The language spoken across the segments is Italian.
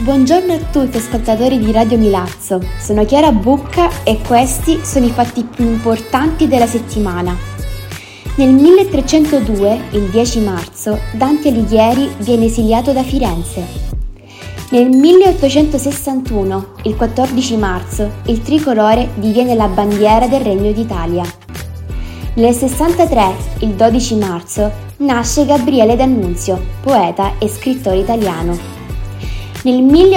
Buongiorno a tutti ascoltatori di Radio Milazzo, sono Chiara Bucca e questi sono i fatti più importanti della settimana. Nel 1302, il 10 marzo, Dante Alighieri viene esiliato da Firenze. Nel 1861, il 14 marzo, il tricolore diviene la bandiera del Regno d'Italia. Nel 63, il 12 marzo, nasce Gabriele D'Annunzio, poeta e scrittore italiano. Nel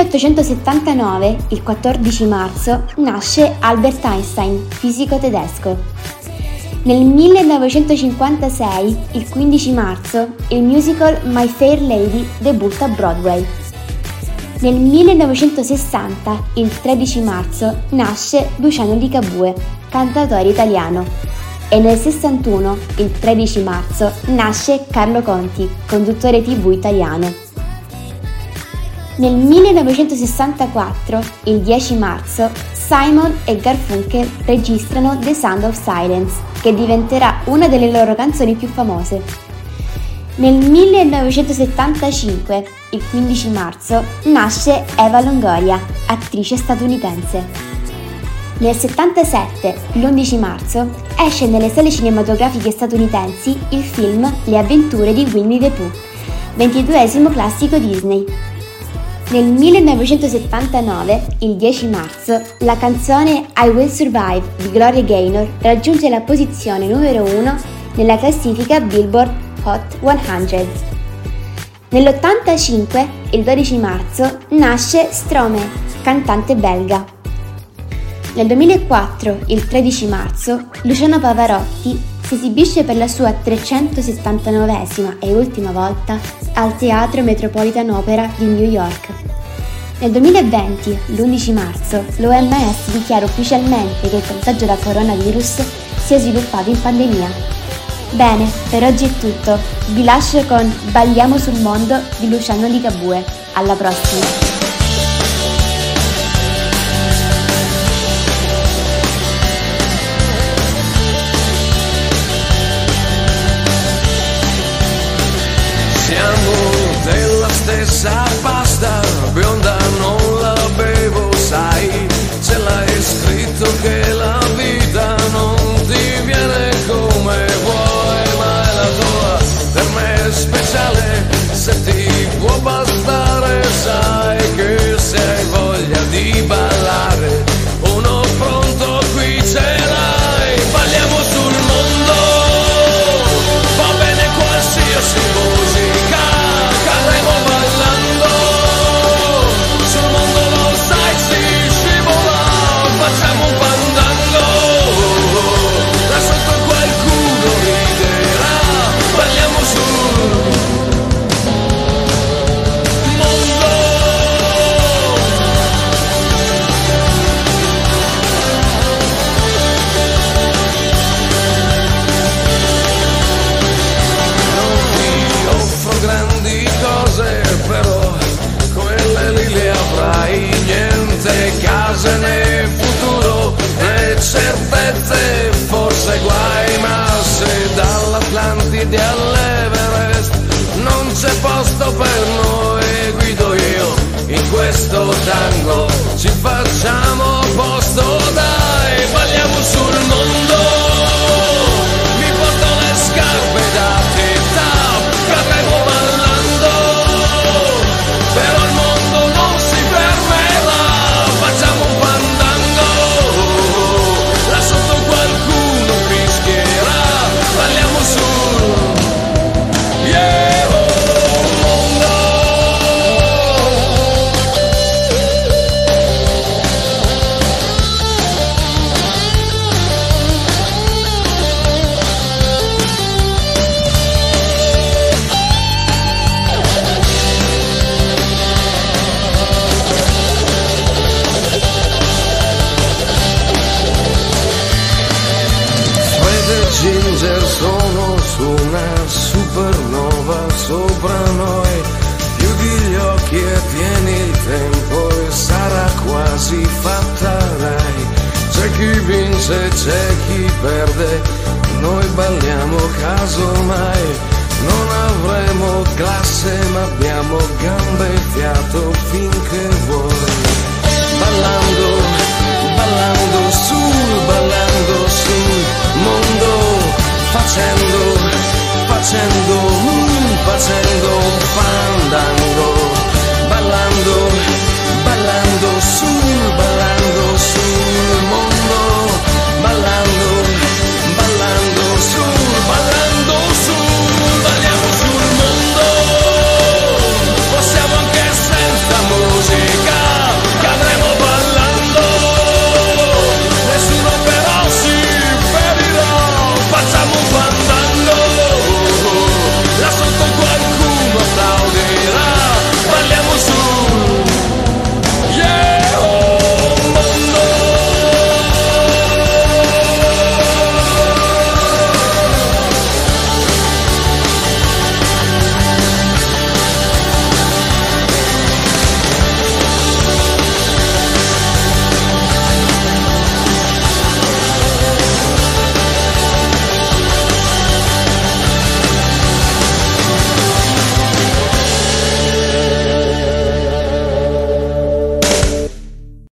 1879, il 14 marzo, nasce Albert Einstein, fisico tedesco. Nel 1956, il 15 marzo, il musical My Fair Lady debutta a Broadway. Nel 1960, il 13 marzo, nasce Luciano Ligabue, cantautore italiano. E nel 61, il 13 marzo, nasce Carlo Conti, conduttore TV italiano. Nel 1964, il 10 marzo, Simon e Garfunkel registrano The Sound of Silence, che diventerà una delle loro canzoni più famose. Nel 1975, il 15 marzo, nasce Eva Longoria, attrice statunitense. Nel 77, l'11 marzo, esce nelle sale cinematografiche statunitensi il film Le avventure di Winnie the Pooh, 22esimo classico Disney. Nel 1979, il 10 marzo, la canzone I Will Survive di Gloria Gaynor raggiunge la posizione numero 1 nella classifica Billboard Hot 100. Nell'85, il 12 marzo, nasce Stromae, cantante belga. Nel 2004, il 13 marzo, Luciano Pavarotti si esibisce per la sua 379esima e ultima volta al Teatro Metropolitan Opera di New York. Nel 2020, l'11 marzo, l'OMS dichiara ufficialmente che il contagio da coronavirus si è sviluppato in pandemia. Bene, per oggi è tutto. Vi lascio con Balliamo sul mondo di Luciano Ligabue. Alla prossima! Della stessa pasta bionda non la bevo, sai, ce l'hai scritto che la vita non ti viene come vuoi, ma è la tua, per me è speciale, se ti può bastare, sai che se hai voglia di ballare, uno pronto qui ce l'hai, balliamo sul mondo, va bene qualsiasi musica. Facciamo un fandango, là sotto qualcuno riderà, balliamo sul mondo. Non ti offro grandi cose, però quelle lì le avrai, niente case né certezze, forse guai, ma se dall'Atlantide all'Everest non c'è posto per noi, guido io in questo tango, ci facciamo posto, dai, balliamo sul mondo, mi porto le scarpe da tip-top, cadremo ballando, però il mondo non si fermerà, facciamo un fandango. Qualcuno fischierà, balliamo sul mondo. Ginger sono su una supernova sopra noi, chiudi gli occhi e tieni il tempo e sarà quasi fatta, dai, c'è chi vince, c'è chi perde, noi balliamo casomai, non avremo classe, ma abbiamo gambe e fiato finché vuoi. Ballando, ballando sul mondo, facendo un fandango, ballando, ballando sul